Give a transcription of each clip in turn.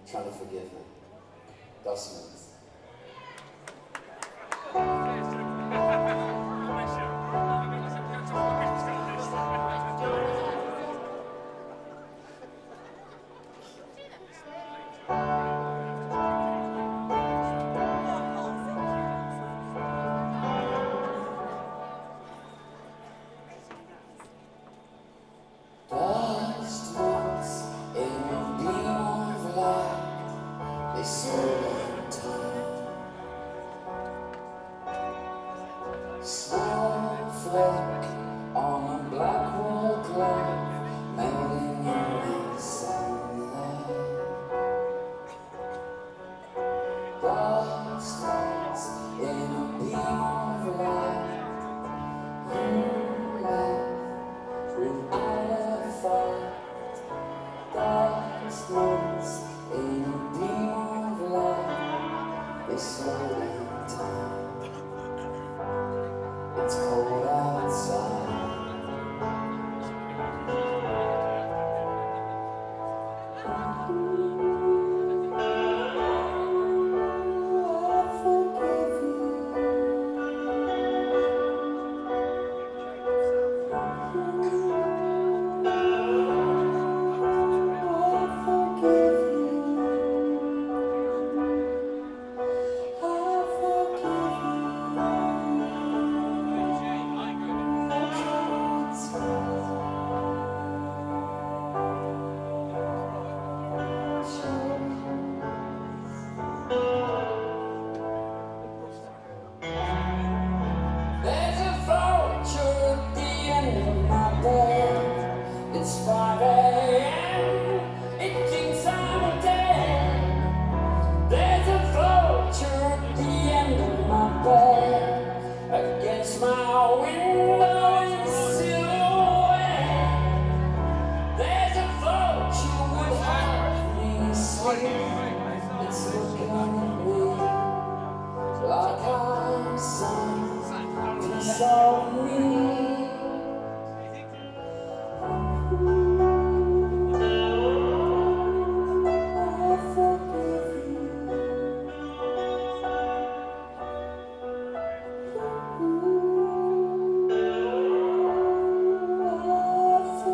trying to forgive him. Dustman. Snowflake on a black wall cloud, melting in the sunlight. Dust lights in a beam of light. Who left without a fight? Dust lights in a beam of light. They slow in time. It's cold outside. It's 5 a.m. It thinks I'm dead. There's a vulture at the end of my bed. Against my window in silhouette. There's a vulture would have me sleep. It's looking at me like I'm some piece of me.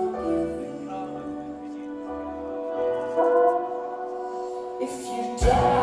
If you die